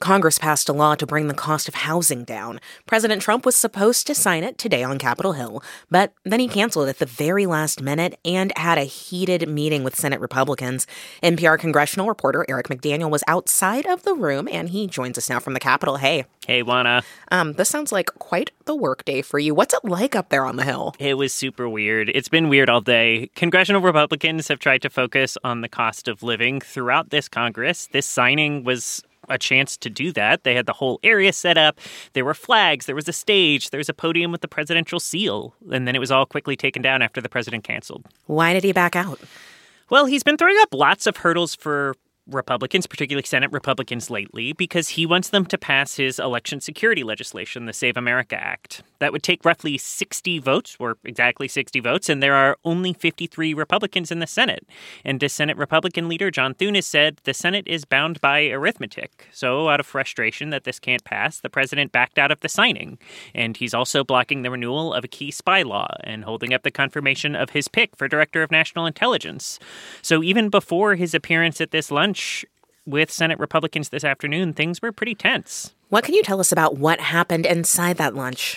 Congress passed a law to bring the cost of housing down. President Trump was supposed to sign it today on Capitol Hill, but then he canceled at the very last minute and had a heated meeting with Senate Republicans. NPR congressional reporter Eric McDaniel was outside of the room, and he joins us now from the Capitol. Hey. Hey, Juana. This sounds like quite the work day for you. What's it like up there on the Hill? It was super weird. It's been weird all day. Congressional Republicans have tried to focus on the cost of living throughout this Congress. This signing was a chance to do that. They had the whole area set up. There were flags. There was a stage. There was a podium with the presidential seal. And then it was all quickly taken down after the president canceled. Why did he back out? Well, he's been throwing up lots of hurdles for Republicans, particularly Senate Republicans lately, because he wants them to pass his election security legislation, the Save America Act. That would take roughly 60 votes, or exactly 60 votes, and there are only 53 Republicans in the Senate. And the Senate Republican leader, John Thune, has said the Senate is bound by arithmetic. So out of frustration that this can't pass, the president backed out of the signing. And he's also blocking the renewal of a key spy law and holding up the confirmation of his pick for Director of National Intelligence. So even before his appearance at this lunch with Senate Republicans this afternoon, things were pretty tense. What can you tell us about what happened inside that lunch?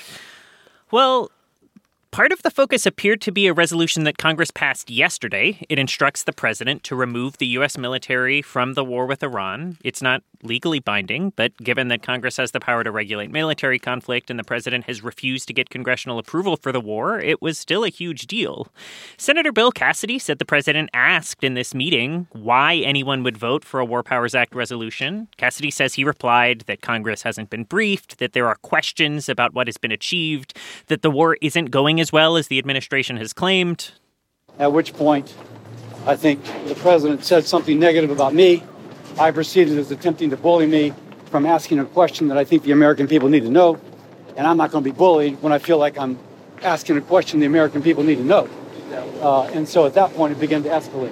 Well, part of the focus appeared to be a resolution that Congress passed yesterday. It instructs the president to remove the U.S. military from the war with Iran. It's not legally binding, but given that Congress has the power to regulate military conflict and the president has refused to get congressional approval for the war, it was still a huge deal. Senator Bill Cassidy said the president asked in this meeting why anyone would vote for a War Powers Act resolution. Cassidy says he replied that Congress hasn't been briefed, that there are questions about what has been achieved, that the war isn't going as well as the administration has claimed. At which point, I think the president said something negative about me. I perceived it as attempting to bully me from asking a question that I think the American people need to know. And I'm not going to be bullied when I feel like I'm asking a question the American people need to know. And so at that point, it began to escalate.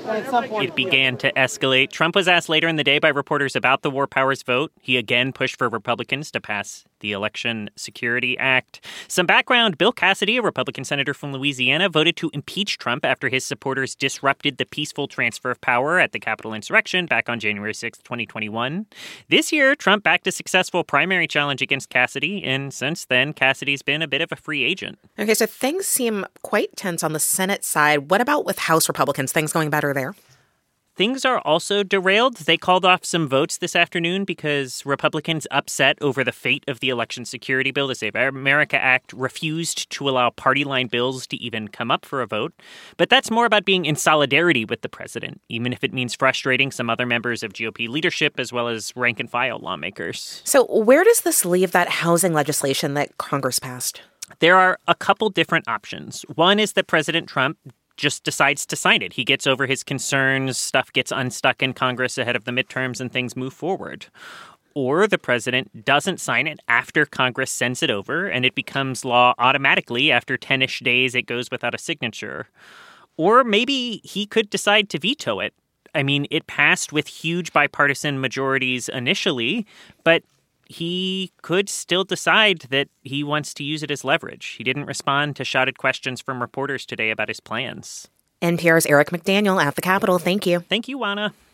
It began to escalate. Trump was asked later in the day by reporters about the War Powers vote. He again pushed for Republicans to pass the Election Security Act. Some background, Bill Cassidy, a Republican senator from Louisiana, voted to impeach Trump after his supporters disrupted the peaceful transfer of power at the Capitol insurrection back on January 6, 2021. This year, Trump backed a successful primary challenge against Cassidy, and since then, Cassidy's been a bit of a free agent. Okay, so things seem quite tense on the Senate side. What about with House Republicans? Things going better there? Things are also derailed. They called off some votes this afternoon because Republicans upset over the fate of the Election Security Bill. The Save America Act refused to allow party line bills to even come up for a vote. But that's more about being in solidarity with the president, even if it means frustrating some other members of GOP leadership as well as rank-and-file lawmakers. So where does this leave that housing legislation that Congress passed? There are a couple different options. One is that President Trump just decides to sign it. He gets over his concerns, stuff gets unstuck in Congress ahead of the midterms, and things move forward. Or the president doesn't sign it after Congress sends it over, and it becomes law automatically. After 10-ish days, it goes without a signature. Or maybe he could decide to veto it. I mean, it passed with huge bipartisan majorities initially, but he could still decide that he wants to use it as leverage. He didn't respond to shouted questions from reporters today about his plans. NPR's Eric McDaniel at the Capitol. Thank you. Thank you, Juana.